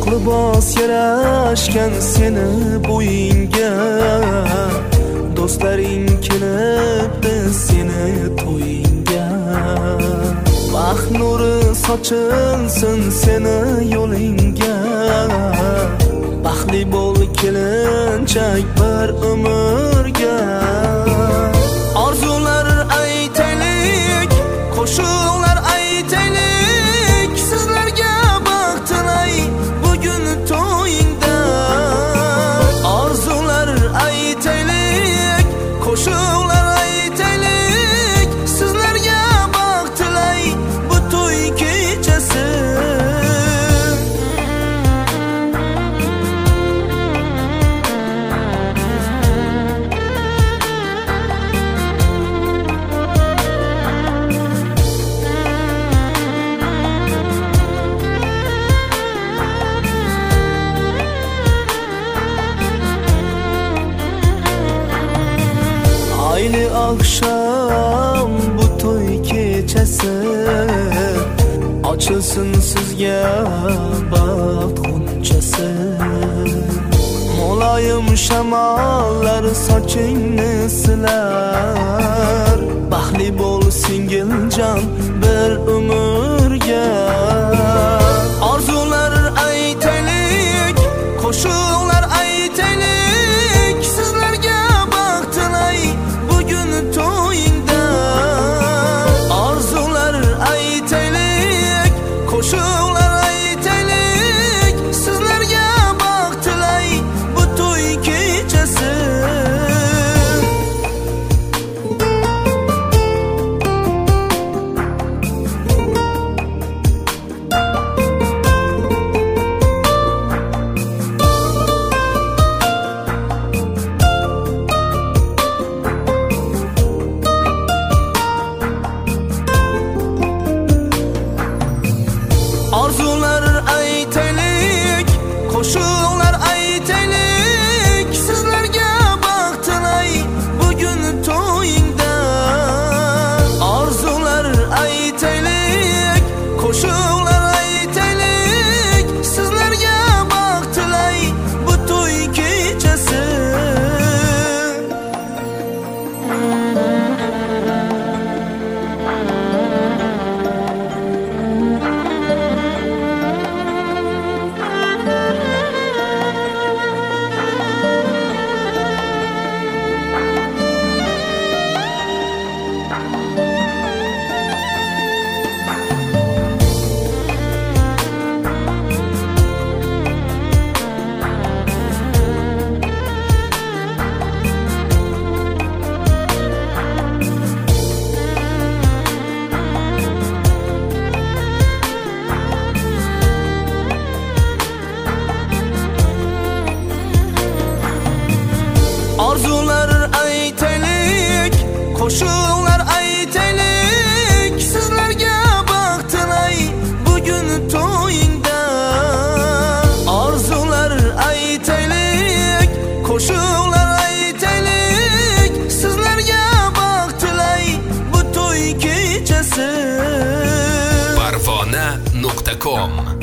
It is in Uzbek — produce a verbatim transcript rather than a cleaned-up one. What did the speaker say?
libos yarashgan seni bo'yingga, do'stlaring kelibdi seni to'yingga. Baxt nuri sochilsin seni yo'lingga, baxtli bo'l kelinchak bir umrga. Orzular aytaylik, qo'shiqlar aytaylik, sizlarga baxt tilay bugun to'yingda. Orzular aytaylik, qo'shiqlar aytaylik, sizlarga baxt tilay bu to'y kechasi. Ayni akşam bu to'y kechasi, ochilsin sizga baxt g'unchasi. Muloyim shamollar sochingni silar, baxtli bo'l singiljon bir umrga. Orzular aytaylik, qo'shiqlar aytaylik, sizlarga baxt tilay bugun to'yingda. Orzular aytaylik, qo'shiqlar aytaylik, sizlarga baxt tilay bu to'y kechasi. Orzular aytaylik, qo'shiqlar aytaylik, sizlarga baxt tilay bugun to'yingda. Orzular aytaylik, qo'shiqlar aytaylik, sizlarga baxt tilay bu to'y kechasi. Orzular aytaylik, qo'shiqlar aytaylik, sizlarga baxt tilay bugun to'yingda. Orzular aytaylik, qo'shiqlar aytaylik, sizlarga baxt tilay bu to'y kechasi. parvona nuqta com